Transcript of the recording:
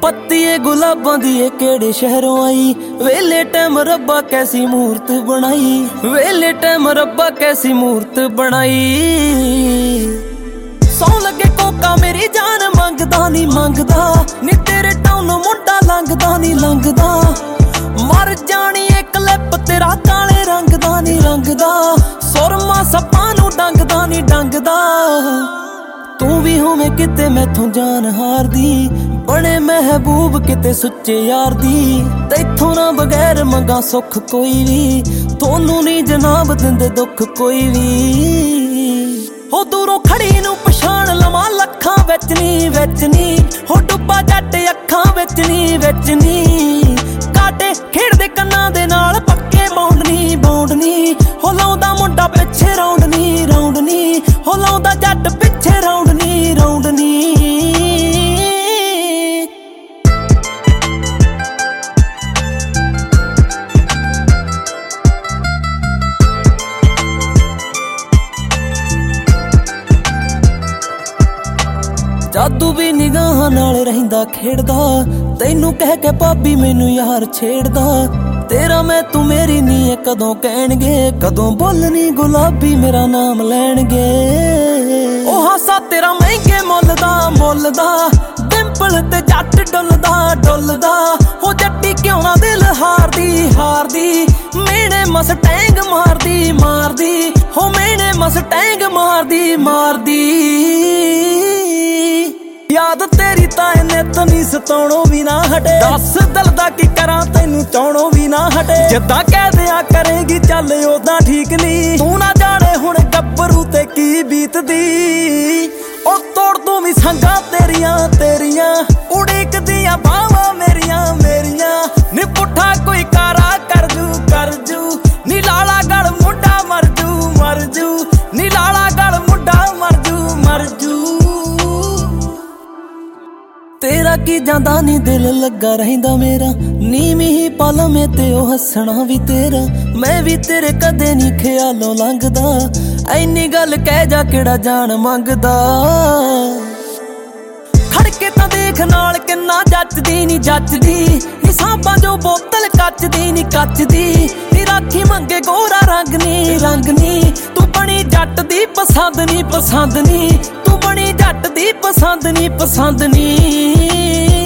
पत्ती गुलाबां दी केड़े शहरों आई, वेले टाइम रब्बा कैसी मूर्त बनाई, वेले टाइम रब्बा कैसी मूर्त बनाई। सौ लगे कोका मेरी जान मंगदा नी मंगदा, नी तेरे टाउन मुंडा लंघदा नी लंघदा। मर जानी एक लिप तेरा काले रंग दा नी रंगदा, सुरमा सप्पां नूं डंगदा नी डंगदा। तू भी होवे किते मैथों जान हार दी, बने महबूब किते सुच्चे यार दी। तैथों ना बगैर मंगा सुख कोई भी, थोनू नी जनाब दिंदे दुख कोई भी। हो दूरों खड़ी नू पछाण लवां लखां विच नी, हो डुब्बा जट अखां विच नी। काटे खेड़दे कन्नां दे नाल पक्के बौंडनी, हो लाउंदा मुंडा पिछे राउंड नी, हो लाउंदा जट पिछे राउंड नी। जादू भी निगाहां नाल रहिंदा खेड़दा, तैनू कह के भाभी मैनू यार छेड़दा। तेरा मैं तू मेरी नी है कदों कहणगे, कदों बोलनी गुलाबी मेरा नाम लैणगे। ओ हासा तेरा महंगे मुੱਲ ਦਾ, डिंपल ते जट डुलदा। हो जट्टी क्यों ना दिल हारदी, मेने मसटैंग मारदी, हो मेने मसटैंग मारदी। याद तेरी ताए नित नी सताउणों भी ना हटे, दस दिल दा की करां तैनू चाहणों भी ना हटे। जिद्दां कह दिया करेगी चल ओदां ठीक नी, तू ना जाने हुण गब्बरू ते की बीतदी। ओ तोड़ तू भी संगां तेरियां, उड़ीकदियां बावां मेरियां। नी पुट्ठा कोई कारा कर जू, नी लाला गल मुंडा मर जू, नी लाला गल मुंडा मर जू। तेरा की जांदा नी दिल लगा रहिंदा मेरा, नीवी ही पल में ते ओ हसना भी तेरा। मैं भी तेरे कदे नी ख्यालों लंघदा, ऐनी गल कह जा केड़ा जान मंगदा। खड़के तां देख नाल किन्ना जचदी, नी सांपां जो बोतल कचदी नी राखी मंगे गोरा रंग नी। तू बनी जट दी पसंद नी, तू बनी जट दी पसंद नी।